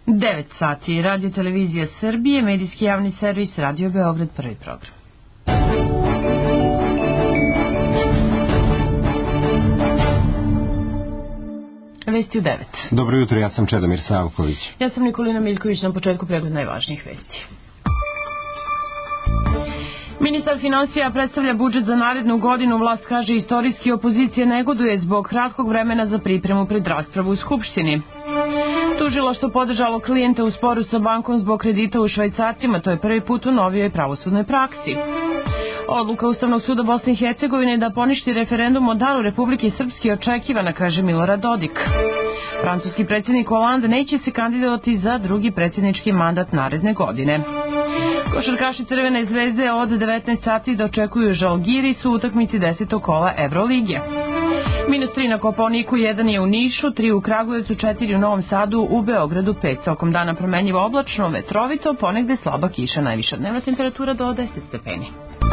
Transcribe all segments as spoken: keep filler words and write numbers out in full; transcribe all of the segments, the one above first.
devet sati, Radio Televizija Srbije, medijski javni servis, Radio Beograd, prvi program. Vesti u devet. Dobro jutro, ja sam Čedomir Savković. Ja sam Nikolina Miljković, na početku pregled najvažnijih vesti. Ministar finansija predstavlja budžet za narednu godinu. Vlast kaže istorijski opozicija negoduje zbog kratkog vremena za pripremu pred raspravu u Skupštini. Tužilaštvo podržalo klijenta u sporu sa bankom zbog kredita u švajcarcima. To je prvi put u novijoj pravosudnoj praksi. Odluka Ustavnog suda Bosne i Hercegovine da poništi referendum o daru Republike Srpske očekivana, kaže Milorad Dodik. Francuski predsjednik Hollande neće se kandidovati za drugi predsjednički mandat naredne godine. Košarkaši Crvene zvezde od devetnaest sati dočekuju Žalgiris u utakmici desetog kola Evrolige. Minus tri na Kopaoniku, jedan je u Nišu, tri u Kragujevcu, četiri u Novom Sadu, u Beogradu pet. Tokom dana promenljivo oblačno, vetrovito, ponegde slaba kiša, najviša dnevna temperatura do deset stepeni.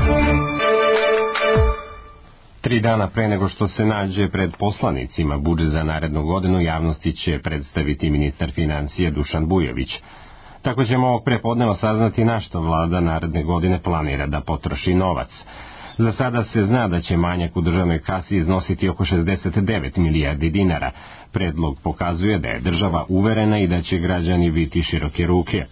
Tri dana pre nego što se nađe pred poslanicima budžet za narednu godinu, javnosti će predstaviti ministar financija Dušan Bujović. Tako ćemo ovog prepodneva saznati na što vlada naredne godine planira da potroši novac. Za sada se zna da će manjak u državnoj kasi iznositi oko šezdeset devet milijardi dinara. Predlog pokazuje da je država uverena i da će građani biti široke ruke.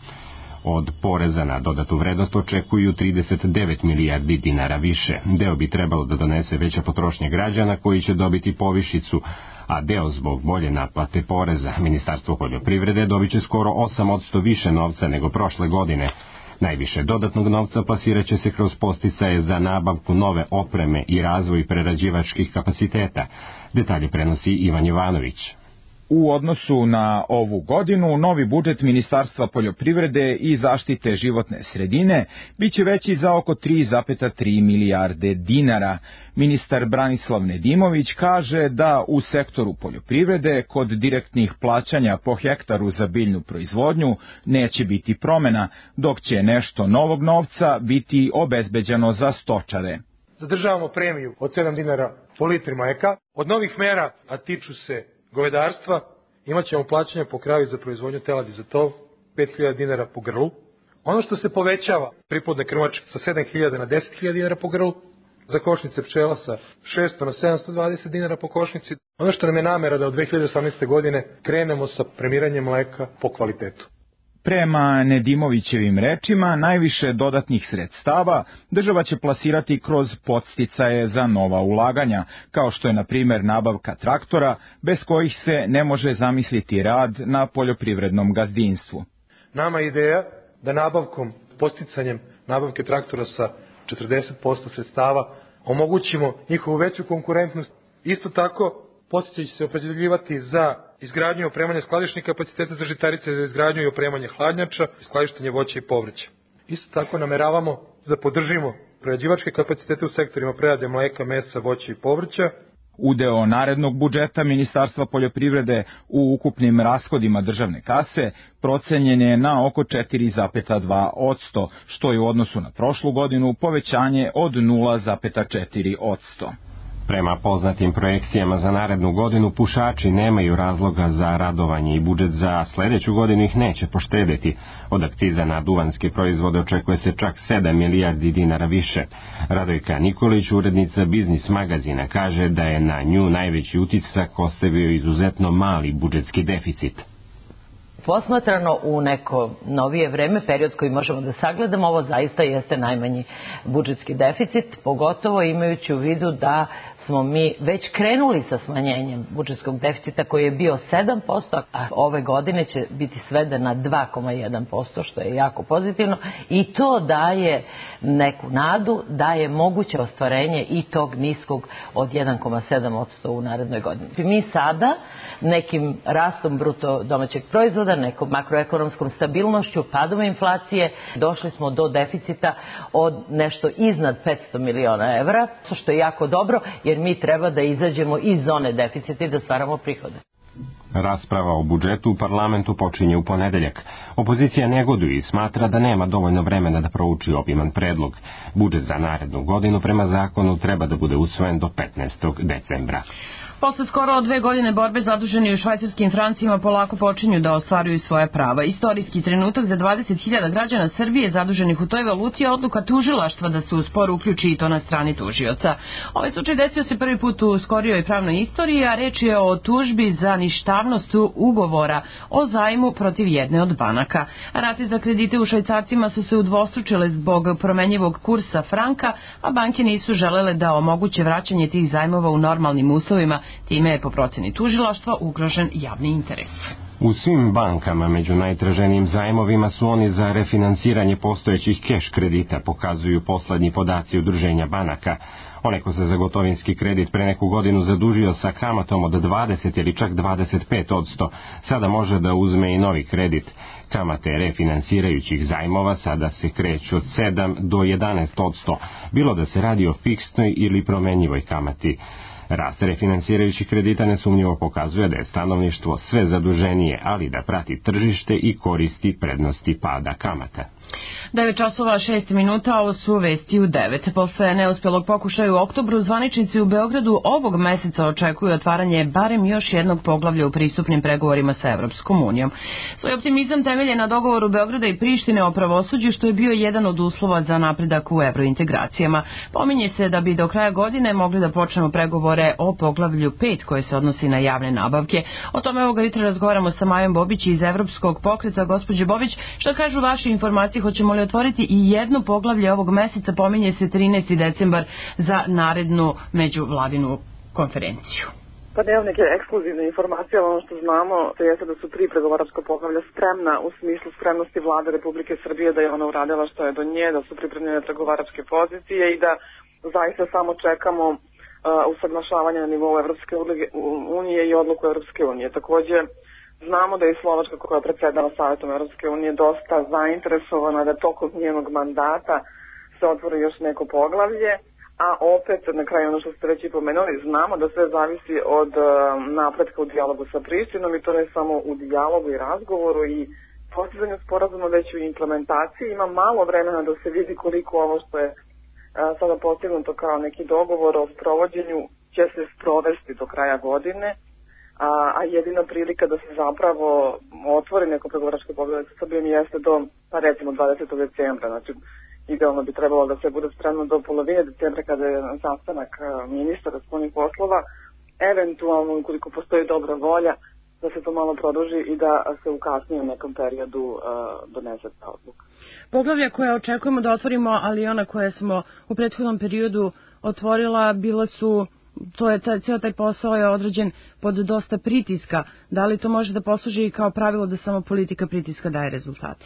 Od poreza na dodatu vrednost očekuju trideset devet milijardi dinara više. Deo bi trebalo da donese veća potrošnja građana koji će dobiti povišicu, a deo zbog bolje naplate poreza. Ministarstvo poljoprivrede dobit će skoro osam posto više novca nego prošle godine. Najviše dodatnog novca plasirat će se kroz podsticaje za nabavku nove opreme i razvoj prerađivačkih kapaciteta. Detalje prenosi Ivan Jovanović. U odnosu na ovu godinu, novi budžet Ministarstva poljoprivrede i zaštite životne sredine biće veći za oko tri zarez tri milijarde dinara. Ministar Branislav Nedimović kaže da u sektoru poljoprivrede kod direktnih plaćanja po hektaru za biljnu proizvodnju neće biti promena, dok će nešto novog novca biti obezbeđeno za stočare. Zadržavamo premiju od sedam dinara po litri mleka. Od novih mera, a tiču se govedarstva, imat ćemo plaćanje po kravi za proizvodnju teladi za tov, pet hiljada dinara po grlu. Ono što se povećava, priplodne krmače sa sedam hiljada na deset hiljada dinara po grlu, za košnice pčela sa šesto na sedamsto dvadeset dinara po košnici. Ono što nam je namera da od dve hiljade osamnaeste. godine krenemo sa premiranjem mleka po kvalitetu. Prema Nedimovićevim rečima, najviše dodatnih sredstava država će plasirati kroz podsticaje za nova ulaganja, kao što je na primjer nabavka traktora, bez kojih se ne može zamisliti rad na poljoprivrednom gazdinstvu. Nama je ideja da nabavkom, podsticanjem nabavke traktora sa četrdeset posto sredstava omogućimo njihovu veću konkurentnost. Isto tako, podsticaj će se opredeljivati za izgradnju i opremanje skladišnih kapaciteta za žitarice, za izgradnju i opremanje hladnjača i skladištenje voća i povrća. Isto tako nameravamo da podržimo prerađivačke kapacitete u sektorima prerade mleka, mesa, voća i povrća. Udeo narednog budžeta Ministarstva poljoprivrede u ukupnim rashodima državne kase procenjen je na oko četiri zarez dva posto, što je u odnosu na prošlu godinu povećanje od nula zarez četiri posto. Prema poznatim projekcijama za narednu godinu, pušači nemaju razloga za radovanje i budžet za sledeću godinu ih neće poštedeti. Od akciza na duvanske proizvode očekuje se čak sedam milijardi dinara više. Radojka Nikolić, urednica Biznis magazina, kaže da je na nju najveći utisak ostavio izuzetno mali budžetski deficit. Posmatrano u neko novije vreme, period koji možemo da sagledamo, ovo zaista jeste najmanji budžetski deficit, pogotovo imajući u vidu da smo mi već krenuli sa smanjenjem budžetskog deficita koji je bio sedam posto, a ove godine će biti sveden na dva zarez jedan posto, što je jako pozitivno, i to daje neku nadu da je moguće ostvarenje i tog niskog od jedan zarez sedam posto u narednoj godini. Mi sada nekim rastom bruto domaćeg proizvoda, nekom makroekonomskom stabilnošću, padom inflacije, došli smo do deficita od nešto iznad petsto miliona evra, što je jako dobro, jer mi treba da izađemo iz zone deficita i da stvaramo prihode. Rasprava o budžetu u parlamentu počinje u ponedeljak. Opozicija negoduje i smatra da nema dovoljno vremena da prouči obiman predlog. Budžet za narednu godinu prema zakonu treba da bude usvojen do petnaestog decembra. Posle skoro dve godine borbe zaduženi u švajcarskim francima polako počinju da ostvaruju svoje prava. Istorijski trenutak za dvadeset hiljada građana Srbije zaduženih u toj valuti je odluka tužilaštva da se u spor uključi i to na strani tužioca. Ovaj slučaj desio se prvi put u skorijoj pravnoj istoriji, a reč je o tužbi za ništavnost ugovora o zajmu protiv jedne od banaka. Rate za kredite u švajcarcima su se udvostručile zbog promenjivog kursa franka, a banke nisu želele da omoguće vraćanje tih zajmova u normalnim uslovima. Time je po proceni tužilaštva ugrožen javni interes. U svim bankama među najtraženijim zajmovima su oni za refinansiranje postojećih keš kredita, pokazuju poslednji podaci Udruženja banaka. Onaj ko se za gotovinski kredit pre neku godinu zadužio sa kamatom od dvadeset ili čak dvadeset pet odsto, sada može da uzme i novi kredit. Kamate refinansirajućih zajmova sada se kreću od sedam do jedanaest odsto, bilo da se radi o fiksnoj ili promenjivoj kamati. Rast refinansirajućih kredita nesumnjivo pokazuje da je stanovništvo sve zaduženije, ali da prati tržište i koristi prednosti pada kamata. devet časova šest minuta, ovo su vesti u devet. Posle neuspelog pokušaja u oktobru, zvaničnici u Beogradu ovog meseca očekuju otvaranje barem još jednog poglavlja u pristupnim pregovorima sa Evropskom unijom. Svoj optimizam temelje na dogovoru Beograda i Prištine o pravosuđu, što je bio jedan od uslova za napredak u evrointegracijama. Pominje se da bi do kraja godine mogli da počnemo pregovore o poglavlju pet koje se odnosi na javne nabavke. O tome ovoga jutra razgovaramo sa Majom Bobić iz Evropskog pokreta. Gospođe Bobić, što kažu vaše informacije? Hoćemo li otvoriti i jedno poglavlje ovog meseca? Pominje se trinaesti decembar za narednu međuvladinu konferenciju. Pa nemam neke ekskluzivne informacije, ali ono što znamo to jeste da su tri pregovaračka poglavlja spremna u smislu spremnosti vlade Republike Srbije, da je ona uradila što je do nje, da su pripremljene pregovaračke pozicije i da zaista samo čekamo uh, usaglašavanje na nivou Evropske unije i odluku Evropske unije. Takođe, znamo da je Slovačka, koja predsjedava Savetom Evropske unije, dosta zainteresovana da tokom njenog mandata se otvori još neko poglavlje, a opet, na kraju ono što ste već i pomenuli, znamo da sve zavisi od uh, napretka u dijalogu sa Prištinom i to ne samo u dijalogu i razgovoru i postizanju sporazuma, već u implementaciji. Ima malo vremena da se vidi koliko ovo što je uh, sada postignuto kao neki dogovor o sprovođenju će se sprovesti do kraja godine. A, a jedina prilika da se zapravo otvori neko pregovaračko poglavlje sa Srbijom jeste do, pa recimo, dvadesetog decembra. Znači, idealno bi trebalo da se bude spremno do polovine decembra kada je sastanak ministara spoljnih poslova, eventualno, ukoliko postoji dobra volja, da se to malo produži i da se u kasnijem nekom periodu uh, donese ta odluka. Poglavlja koje očekujemo da otvorimo, ali ona koje smo u prethodnom periodu otvorila, bila su... To je taj, cijel taj posao je određen pod dosta pritiska. Da li to može da posluži i kao pravilo da samo politika pritiska daje rezultate?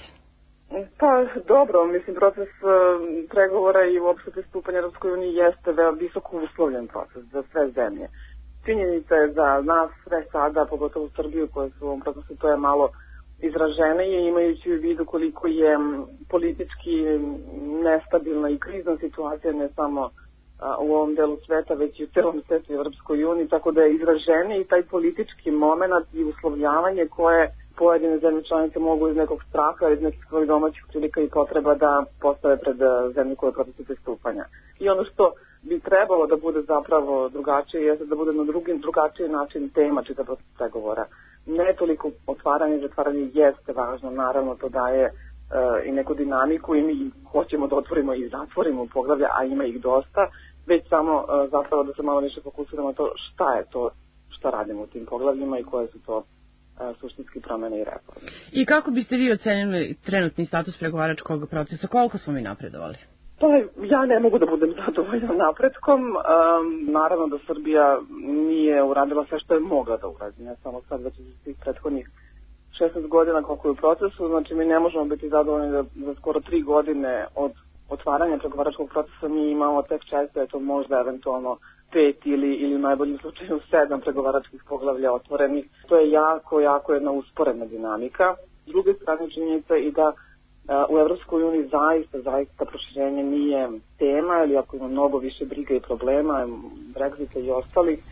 Pa dobro, mislim, proces uh, pregovora i uopšte pristupanja Evropskoj uniji jeste veoma visoko uslovljen proces za sve zemlje. Činjenica je za nas sve sada, pogotovo Srbiju koja su u ovom procesu, to je malo izraženije, imajući u vidu koliko je politički nestabilna i krizna situacija, ne samo u ovom delu sveta, već i u celom svetu i Evropskoj uniji, tako da je izraženiji i taj politički moment i uslovljavanje koje pojedine zemlje članice mogu iz nekog straha ili iz nekih svojih domaćih prilika i potreba da postave pred zemlje koje procesu pristupanja. I ono što bi trebalo da bude zapravo drugačije jeste da bude na drugi, drugačiji način tema čitavog pregovora. Ne toliko otvaranje i zatvaranje jeste važno, naravno to daje i neku dinamiku i mi hoćemo da otvorimo i zatvorimo poglavlja, a ima ih dosta, već samo zapravo da se malo više fokusiramo na to šta je to šta radimo u tim poglavljima i koje su to suštinski promene i reforme. I kako biste vi ocenili trenutni status pregovaračkog procesa? Koliko smo mi napredovali? Pa ja ne mogu da budem zadovoljna napretkom. Um, naravno da Srbija nije uradila sve što je mogla da uradi, ne samo sad, već iz tih prethodnih šesnaest godina koliko je u procesu, znači mi ne možemo biti zadovoljni da za skoro tri godine od otvaranja pregovaračkog procesa mi imamo tek često, eto možda eventualno pet ili, ili u najboljem slučaju sedam pregovaračkih poglavlja otvorenih. To je jako, jako jedna usporedna dinamika. S druge strane činjenica i da uh, u Evropskoj uniji zaista, zaista proširenje nije tema, ili ako ima mnogo više briga i problema, Brexita i ostalih,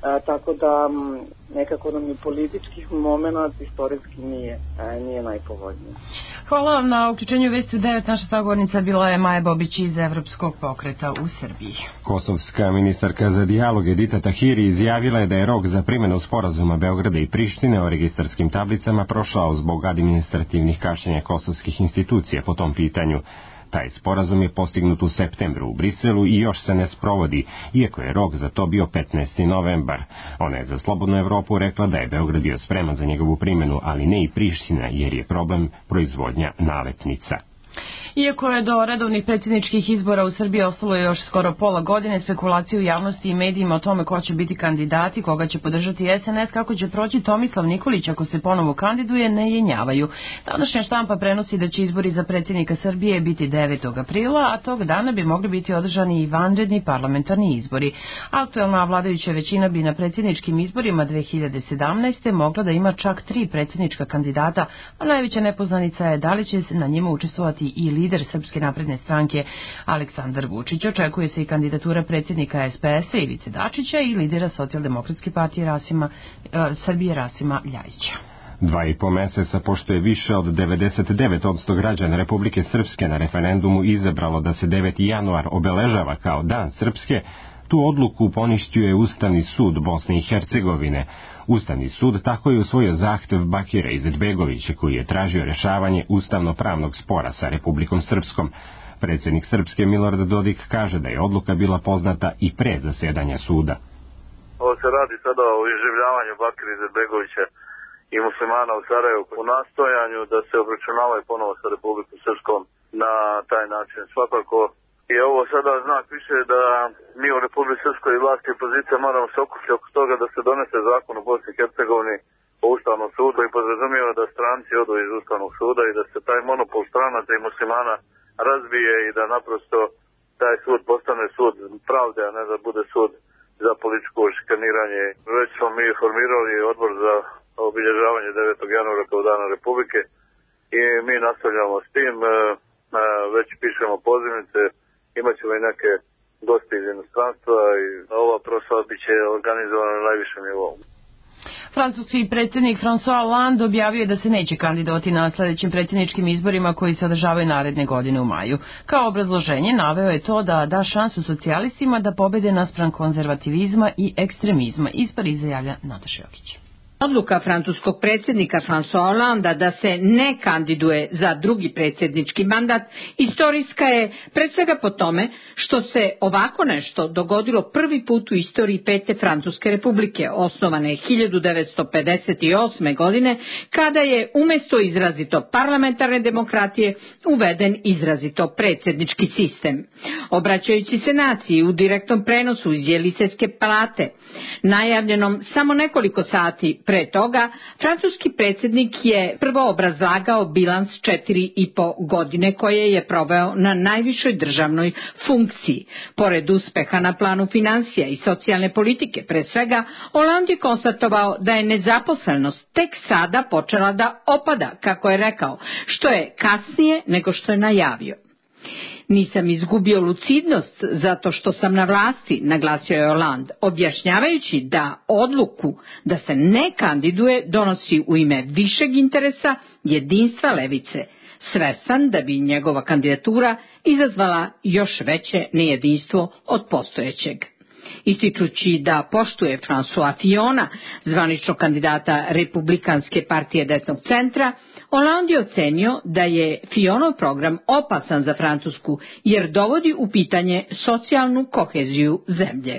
A, tako da m, nekako nam i političkih momenat istorijski nije, a, nije najpovoljniji. Hvala vam na uključenju Vesti u devet. Naša sagovornica bila je Maja Bobić iz Evropskog pokreta u Srbiji. Kosovska ministarka za dijalog Edita Tahiri izjavila je da je rok za primjenu sporazuma Beograda i Prištine o registarskim tablicama prošao zbog administrativnih kašnjenja kosovskih institucija po tom pitanju. Taj sporazum je postignut u septembru u Briselu i još se ne sprovodi, iako je rok za to bio petnaesti novembar. Ona je za Slobodnu Evropu rekla da je Beograd bio spreman za njegovu primjenu, ali ne i Priština, jer je problem proizvodnja nalepnica. Iako je do redovnih predsjedničkih izbora u Srbiji ostalo još skoro pola godine, spekulacije u javnosti i medijima o tome ko će biti kandidati, koga će podržati S N S, kako će proći Tomislav Nikolić ako se ponovo kandiduje, ne jenjavaju. Današnja štampa prenosi da će izbori za predsjednika Srbije biti devetog aprila, a tog dana bi mogli biti održani i vanredni parlamentarni izbori. Aktuelna vladajuća većina bi na predsjedničkim izborima dve hiljade sedamnaeste. mogla da ima čak tri predsjednička kandidata, a najveća nepoznanica je da li će na njima učestvovati i lider Srpske napredne stranke Aleksandar Vučić. Očekuje se i kandidatura predsjednika S P S-a Ivice Dačića i lidera Socijaldemokratske partije Rasima, e, Srbije Rasima Ljajića. Dva i po meseca, pošto je više od devedeset devet posto građana Republike Srpske na referendumu izabralo da se deveti januar obeležava kao Dan Srpske, tu odluku poništio je Ustavni sud Bosne i Hercegovine. Ustavni sud tako je usvojio zahtev Bakira Izetbegovića, koji je tražio rješavanje ustavno-pravnog spora sa Republikom Srpskom. Predsjednik Srpske Milorad Dodik kaže da je odluka bila poznata i pre zasjedanja suda. Ovo se radi sada o iživljavanju Bakira Izetbegovića i muslimana u Sarajevu u nastojanju da se obračunavaju ponovo sa Republikom Srpskom na taj način. Svakako je ovo sada znak više da mi u Republici Srpskoj i vlasti i opozicija moramo se okupiti oko toga da se donese zakon u Bosni i Hercegovini o Ustavnom sudu i podrazumijeva da stranci odu iz Ustavnog suda i da se taj monopol stranaca i muslimana razbije i da naprosto taj sud postane sud pravde, a ne da bude sud za političko šikaniranje. Već smo mi formirali odbor za obilježavanje devetog januara kao Dana Republike i mi nastavljamo s tim, već pišemo pozivnice, imat ćemo i neke goste iz inostranstva i ova proslava bit će organizovana na najvišem nivou. Francuski predsjednik François Hollande objavio je da se neće kandidovati na sljedećim predsjedničkim izborima koji se održavaju naredne godine u maju. Kao obrazloženje naveo je to da da šansu socijalistima da pobede naspram konzervativizma i ekstremizma. Iz Pariza javlja Nataša Jokić. Odluka francuskog predsjednika François Hollanda da se ne kandiduje za drugi predsjednički mandat istorijska je pred svega po tome što se ovako nešto dogodilo prvi put u istoriji Pete Francuske republike, osnovane hiljadu devetsto pedeset osme. godine, kada je umjesto izrazito parlamentarne demokratije uveden izrazito predsjednički sistem. Obraćajući se naciji u direktnom prenosu iz Jelisejske palate, najavljenom samo nekoliko sati pre toga, francuski predsjednik je prvo obrazlagao bilans četiri i po godine koje je proveo na najvišoj državnoj funkciji. Pored uspeha na planu financija i socijalne politike, pre svega, Hollande je konstatovao da je nezaposlenost tek sada počela da opada, kako je rekao, što je kasnije nego što je najavio. Nisam izgubio lucidnost zato što sam na vlasti, naglasio je Hollande, objašnjavajući da odluku da se ne kandiduje donosi u ime višeg interesa jedinstva levice, svestan da bi njegova kandidatura izazvala još veće nejedinstvo od postojećeg. Ističući da poštuje François Fillona, zvaničnog kandidata Republikanske partije desnog centra, Hollande je ocenio da je Fillonov program opasan za Francusku jer dovodi u pitanje socijalnu koheziju zemlje.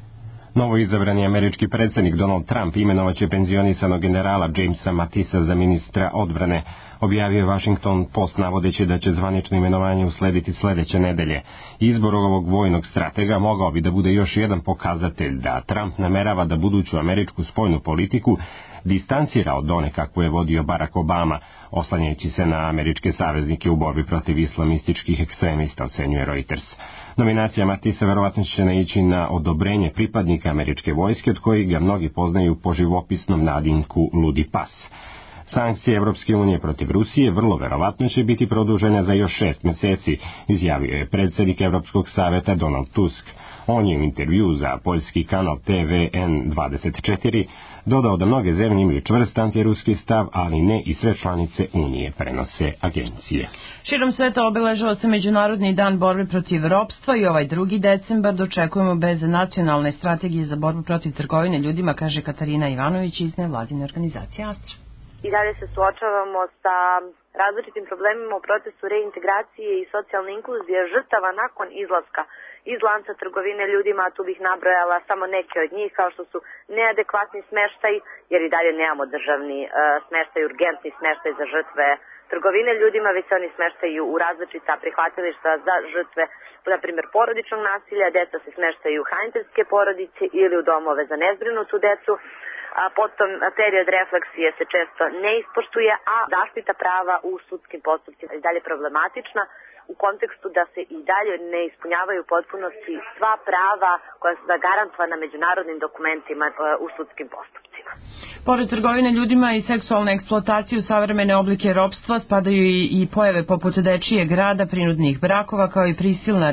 Novo izabrani američki predsjednik Donald Trump imenovaće penzionisanog generala Jamesa Matisa za ministra odbrane, objavio je Washington Post navodeći da će zvanično imenovanje uslediti sljedeće nedelje. Izbor ovog vojnog stratega mogao bi da bude još jedan pokazatelj da Trump namerava da buduću američku spoljnu politiku distancira od one kakvu je vodio Barack Obama, oslanjajući se na američke saveznike u borbi protiv islamističkih ekstremista, ocenjuje Reuters. Nominacija Matisa verovatno će naići na odobrenje pripadnika američke vojske, od kojih ga mnogi poznaju po živopisnom nadimku Ludi pas. Sankcije Evropske unije protiv Rusije vrlo verovatno će biti produžene za još šest mjeseci, izjavio je predsjednik Evropskog savjeta Donald Tusk. On je u intervju za poljski kanal T V N dvadeset četiri dodao da mnoge zemlje imaju čvrst antiruski stav, ali ne i sve članice Unije, prenose agencije. Širom sveta obeležava se Međunarodni dan borbe protiv ropstva i ovaj drugi decembar dočekujemo bez nacionalne strategije za borbu protiv trgovine ljudima, kaže Katarina Ivanović iz nevladine organizacije Astra. I dalje se suočavamo sa različitim problemima u procesu reintegracije i socijalne inkluzije žrtava nakon izlaska iz lanca trgovine ljudima, a tu bih nabrojala samo neke od njih, kao što su neadekvatni smeštaj, jer i dalje nemamo državni uh, smeštaj, urgentni smeštaj za žrtve trgovine ljudima, već se oni smeštaju u različita prihvatilišta za žrtve, na primjer, porodičnog nasilja, deca se smeštaju u hraniteljske porodice ili u domove za nezbrinutu decu, a potom period refleksije se često ne ispoštuje, a zaštita prava u sudskim postupcima je dalje problematična u kontekstu da se i dalje ne ispunjavaju u potpunosti sva prava koja su zagarantovana međunarodnim dokumentima u sudskim postupcima. Pored trgovine ljudima i seksualne eksploatacije u savremene oblike ropstva spadaju i, i pojave poput dečijeg rada, prinudnih brakova, kao i prisilna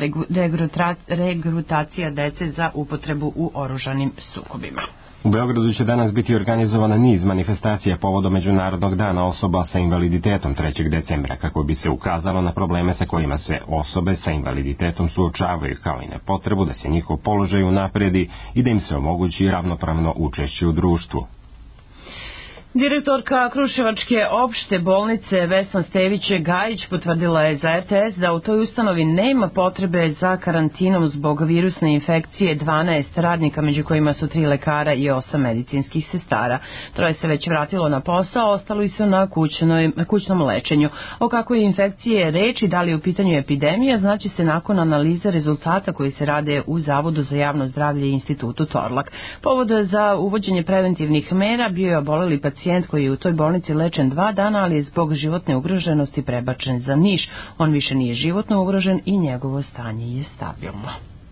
regrutacija dece za upotrebu u oružanim sukobima. U Beogradu će danas biti organizovana niz manifestacija povodom Međunarodnog dana osoba sa invaliditetom trećeg decembra, kako bi se ukazalo na probleme sa kojima se osobe sa invaliditetom suočavaju, kao i na potrebu da se njihov položaj unapredi i da im se omogući ravnopravno učešće u društvu. Direktorka Kruševačke opšte bolnice Vesna Stević-Gajić potvrdila je za R T S da u toj ustanovi nema potrebe za karantinom zbog virusne infekcije dvanaest radnika, među kojima su tri lekara i osam medicinskih sestara. Troje se već vratilo na posao, ostali su na kućnoj, kućnom lečenju. O kakvoj infekciji je reč i da li je u pitanju epidemija, znači se nakon analize rezultata koji se rade u Zavodu za javno zdravlje i Institutu Torlak. Povod za uvođenje preventivnih mera bio je oboleli pacijent koji je u toj bolnici lečen dva dana, ali je zbog životne ugroženosti prebačen za Niš. On više nije životno ugrožen i njegovo stanje je stabilno.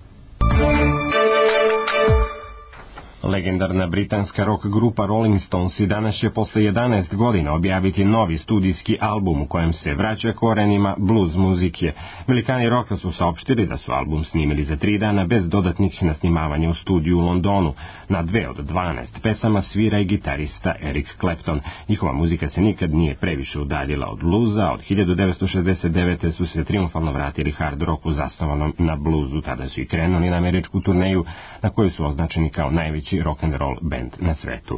Legendarna britanska rock grupa Rolling Stonesi danas će posle jedanaest godina objaviti novi studijski album u kojem se vraća korenima blues muzike. Velikani roka su saopštili da su album snimili za tri dana bez dodatnih nasnimavanja u studiju u Londonu. Na dve od dvanaest pesama svira i gitarista Eric Clapton. Njihova muzika se nikad nije previše udaljila od bluza. Od hiljadu devetsto šezdeset devete su se triumfalno vratili hard rocku zasnovanom na bluzu. Tada su i krenuli na američku turneju na kojoj su označeni kao najveći rock'n'roll band na svetu.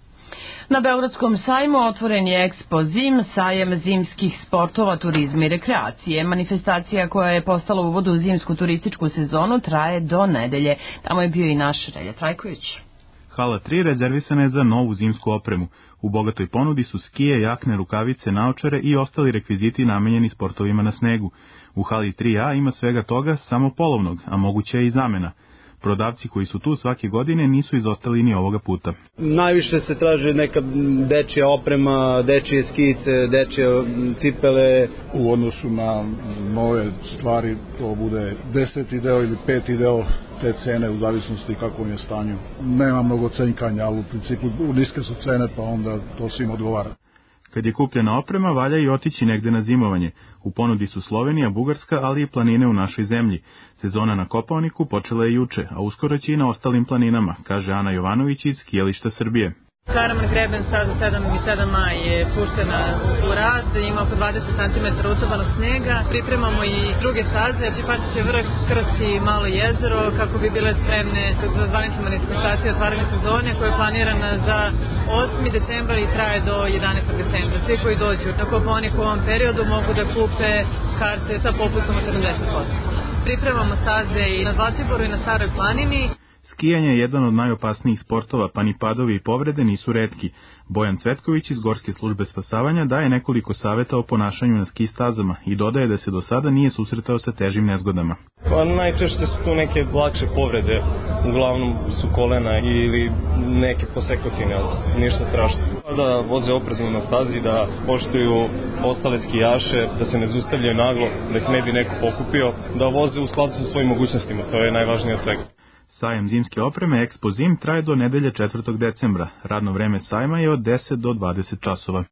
Na Beogradskom sajmu otvoren je Expo Zim, sajam zimskih sportova, turizma i rekreacije. Manifestacija koja je postala uvod u zimsku turističku sezonu traje do nedelje. Tamo je bio i naš Relja Trajković. Hala tri rezervisana je za novu zimsku opremu. U bogatoj ponudi su skije, jakne, rukavice, naočare i ostali rekviziti namenjeni sportovima na snegu. U hali tri A ima svega toga, samo polovnog, a moguće je i zamena. Prodavci koji su tu svake godine nisu izostali ni ovoga puta. Najviše se traže neka dečija oprema, dečije skice, dečije cipele. U odnosu na nove stvari to bude deseti deo ili peti deo te cene u zavisnosti kako je stanju. Nema mnogo cenkanja, ali u principu niske su cene pa onda to svim odgovara. Kad je kupljena oprema, valja i otići negde na zimovanje. U ponudi su Slovenija, Bugarska, ali i planine u našoj zemlji. Sezona na Kopaoniku počela je juče, a uskoro će i na ostalim planinama, kaže Ana Jovanović iz Skijališta Srbije. Karaman Greben staza sedam i sedam A je puštena u rad, ima oko dvadeset centimetara utopanog snega. Pripremamo i druge staze, Čipačiće vrh, Krst i Malo jezero, kako bi bile spremne za zvaničnu manifestaciju otvaranja sezone koja je planirana za osmi decembar i traje do jedanaestog decembra. Svi koji dođu na Kopaonik u ovom periodu mogu da kupe karte sa popustom od sedamdeset posto. Pripremamo staze i na Zlatiboru i na Staroj planini. Skijanje je jedan od najopasnijih sportova, pa ni padovi i povrede nisu retki. Bojan Cvetković iz Gorske službe spasavanja daje nekoliko saveta o ponašanju na ski stazama i dodaje da se do sada nije susretao sa težim nezgodama. Pa najčešće su tu neke lakše povrede, uglavnom su kolena ili neke posekotine, ali ništa strašno. Da voze oprezno na stazi, da poštuju ostale skijaše, da se ne zaustavljaju naglo, da ih ne bi neko pokupio, da voze u skladu sa svojim mogućnostima, to je najvažnije od svega. Sajam zimske opreme Expo Zim traje do nedelje četvrtog decembra. Radno vreme sajma je od deset do dvadeset časova.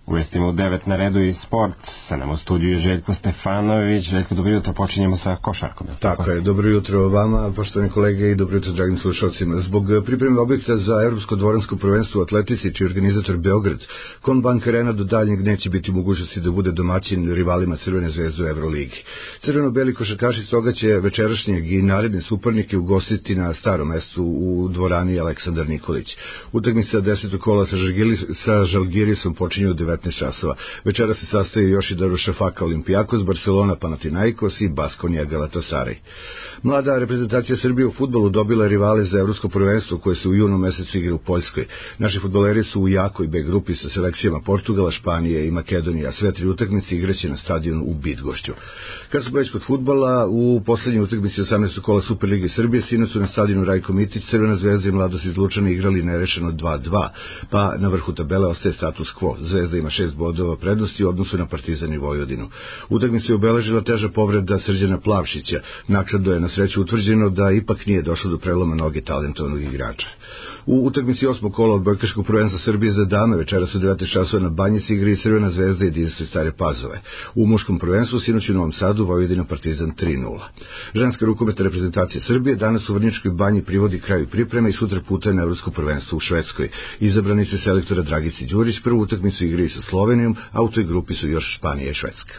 U vestima u devet na redu i sport, sa nam u studiju je Željko Stefanović. Željko, dobro jutro, počinjemo sa košarkom. Tako je, dobro jutro vama, poštovani kolege, i dobro jutro dragim slušalcima. Zbog pripreme objekta za Evropsko dvoransko prvenstvo u atletici, čiji organizator Beograd, Konbank Arena do daljnjeg neće biti u mogućnosti da bude domaćin rivalima Crvene zvezde u Euroligi. Crveno-beli košarkaši stoga će večerašnjeg i naredne suparnike ugostiti na starom mestu u dvorani Aleksandar Nikolić. Utakmica desetog kola sa, sa Žalgirisom počinje u devetnaest časova. Večera se sastoji još i Darušafaka Olimpijakos, Barcelona Panathinaikos i Baskonija Galatasaray. Mlada reprezentacija Srbije u fudbalu dobila rivale za evropsko prvenstvo koje se u junu mesecu igra u Poljskoj. Naši fudbaleri su u jakoj B grupi sa selekcijama Portugala, Španije i Makedonije, a sve tri utakmice igraće na stadionu u Bydgošću. Kad smo već kod fudbala, u poslednjoj utakmici osamnaestog kola Superlige Srbije sinoć su na stadionu Rajko Mitić Crvena zvezda i Mladost iz Lučana igrali nerešeno dva dva, pa na vrhu tabele ostaje status quo. Zvezda ima šest bodova prednosti u odnosu na Partizan i Vojvodinu. Utakmicu je obeležila teža povreda Srđana Plavšića. Naknadno je na sreću utvrđeno da ipak nije došlo do preloma noge talentovnog igrača. U utakmici osmog kola odbojkaškog prvenstva Srbije za dame večeras u devetnaest časova na Banjici igri Crvena zvezda i Jedinstvo Stare Pazove. U muškom prvenstvu sinoć u Novom Sadu Vojvodina Partizan tri nula. Ženska rukometna reprezentacija Srbije danas u Vrnjačkoj Banji privodi kraju pripreme i sutra putuje na evropsko prvenstvo u Švedskoj. Izabrani su selektora Dragici Đurić, prvu utakmicu igri sa Slovenijom, a u toj grupi su još Španija i Švedska.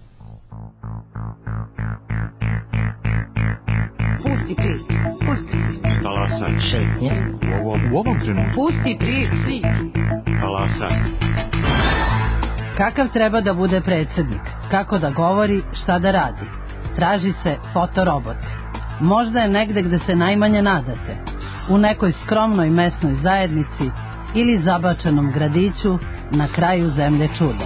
Pusti pris, pusti. Talasaj. Šetnje. U ovom, u ovom trenutku. Pusti pris. Talasaj. Kakav treba da bude predsjednik? Kako da govori, šta da radi? Traži se fotorobot. Možda je negde gde se najmanje nadate. U nekoj skromnoj mesnoj zajednici ili zabačenom gradiću na kraju zemlje čuda.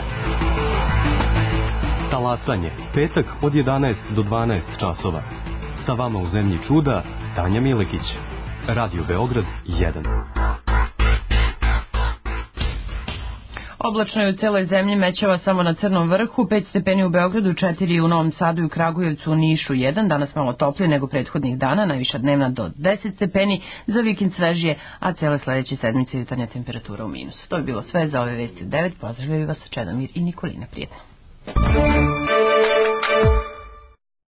Talasanje, petak od jedanaest do dvanaest časova. Sa vama u zemlji čuda, Tanja Milekić. Radio Beograd jedan. Oblačno je u celoj zemlji, mećava samo na Crnom vrhu, pet stepeni u Beogradu, četiri u Novom Sadu i u Kragujevcu, u Nišu jedan, danas malo toplije nego prethodnih dana, najviša dnevna do deset stepeni, za vikend svežije, a cele sledeće sedmice jutarnja temperatura u minus. To je bilo sve za ove vesti u devet, pozdravljaju vas Čedomir i Nikolina, prijetno.